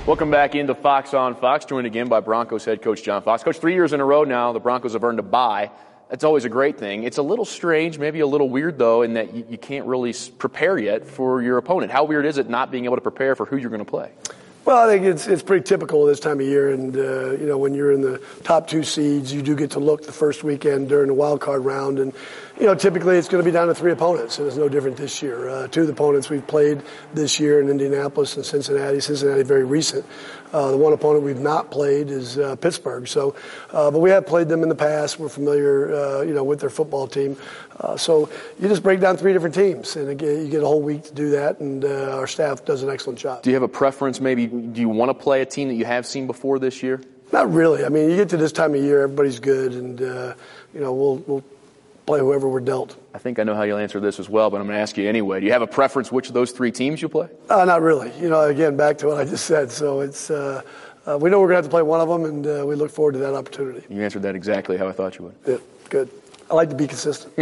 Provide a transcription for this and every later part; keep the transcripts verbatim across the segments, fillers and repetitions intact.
Welcome back into Fox on Fox, joined again by Broncos head coach John Fox. Coach, three years in a row now, the Broncos have earned a bye. That's always a great thing. It's a little strange, maybe a little weird, though, in that you, you can't really prepare yet for your opponent. How weird is it not being able to prepare for who you're going to play? Well, I think it's it's pretty typical this time of year, and uh, you know, when you're in the top two seeds, you do get to look the first weekend during the wild card round, and you know, typically it's going to be down to three opponents, and it's no different this year. Uh, two of the opponents we've played this year in Indianapolis and Cincinnati. Cincinnati very recent. Uh, the one opponent we've not played is uh, Pittsburgh. So, uh, but we have played them in the past. We're familiar, uh, you know, with their football team. Uh, so you just break down three different teams, and again, you get a whole week to do that. And uh, our staff does an excellent job. Do you have a preference? Maybe do you want to play a team that you have seen before this year? Not really. I mean, you get to this time of year, everybody's good, and uh, you know, we'll we'll play whoever we're dealt. I think I know how you'll answer this as well, but I'm going to ask you anyway. Do you have a preference which of those three teams you play? Uh, not really. You know, again, back to what I just said. So it's uh, uh, we know we're going to have to play one of them, and uh, we look forward to that opportunity. You answered that exactly how I thought you would. Yeah, good. I like to be consistent.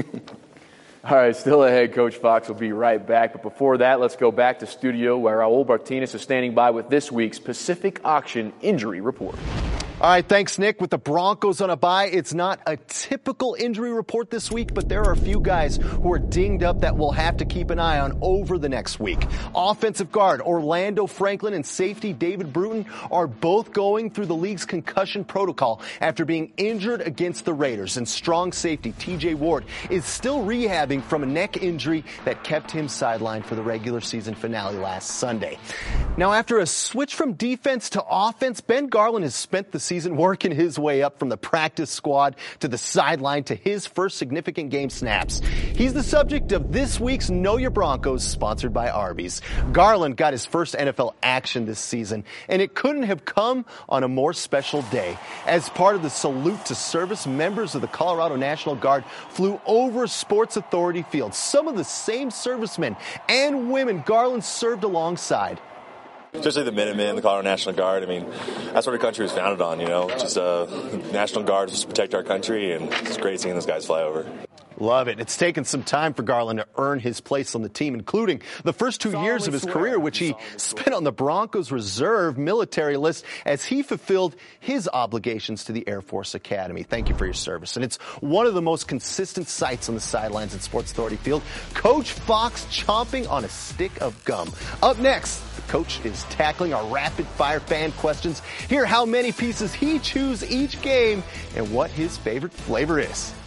All right, still ahead. Coach Fox will be right back. But before that, let's go back to studio where Raul Martinez is standing by with this week's Pacific Auction Injury Report. All right, thanks, Nick. With the Broncos on a bye, it's not a typical injury report this week, but there are a few guys who are dinged up that we'll have to keep an eye on over the next week. Offensive guard Orlando Franklin and safety David Bruton are both going through the league's concussion protocol after being injured against the Raiders. And strong safety T J Ward is still rehabbing from a neck injury that kept him sidelined for the regular season finale last Sunday. Now, after a switch from defense to offense, Ben Garland has spent the season working his way up from the practice squad to the sideline to his first significant game snaps. He's the subject of this week's Know Your Broncos, sponsored by Arby's. Garland got his first N F L action this season, and it couldn't have come on a more special day. As part of the salute to service, members of the Colorado National Guard flew over Sports Authority Field. Some of the same servicemen and women Garland served alongside. Especially the Minutemen, the Colorado National Guard. I mean, that's what our country was founded on, you know. Just uh, National Guard just to protect our country, and it's great seeing those guys fly over. Love it. It's taken some time for Garland to earn his place on the team, including the first two years of his career, which he spent on the Broncos reserve military list as he fulfilled his obligations to the Air Force Academy. Thank you for your service. And it's one of the most consistent sights on the sidelines at Sports Authority Field. Coach Fox chomping on a stick of gum. Up next, the coach is tackling our rapid-fire fan questions. Hear how many pieces he chews each game and what his favorite flavor is.